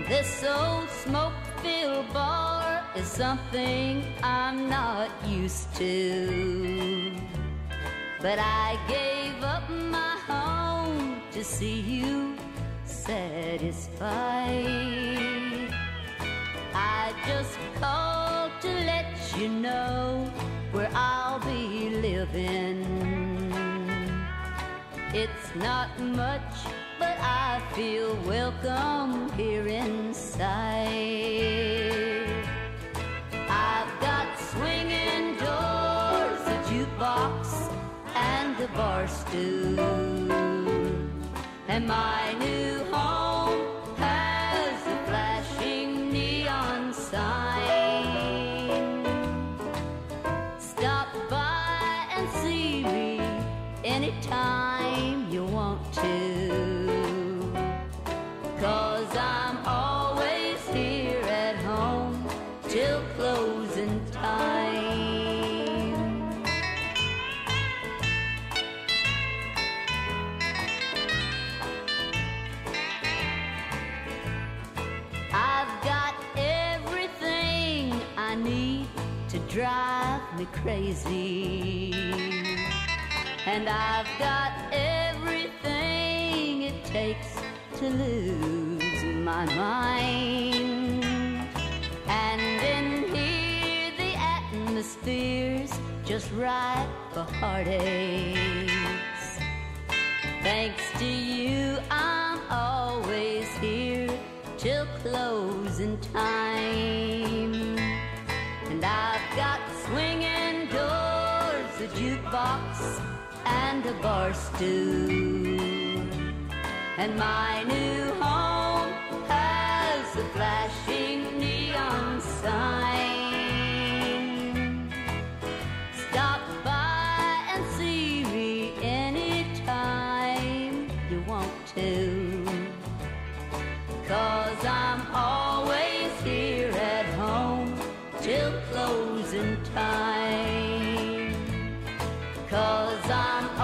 This old smoke-filled bar is something I'm not used to. But I gave up my home to see you satisfied. I just called to let you know where I'll be living. It's not much, but I feel welcome here inside. I've got swinging doors, a jukebox, and a bar stool. And my new home has a flashing neon sign. Stop by and see me anytime you want to, 'cause I'm always here at home till closing time. I've got everything I need to drive me crazy, and I've got everything it takes to lose my mind. And in here the atmosphere's just right for heartaches. Thanks to you I'm always here till closing time. And I've got swinging doors, a jukebox, and a bar stool. And my new home has a flashing neon sign. Stop by and see me anytime you want to, 'cause I'm always here at home till closing time. 'Cause I'm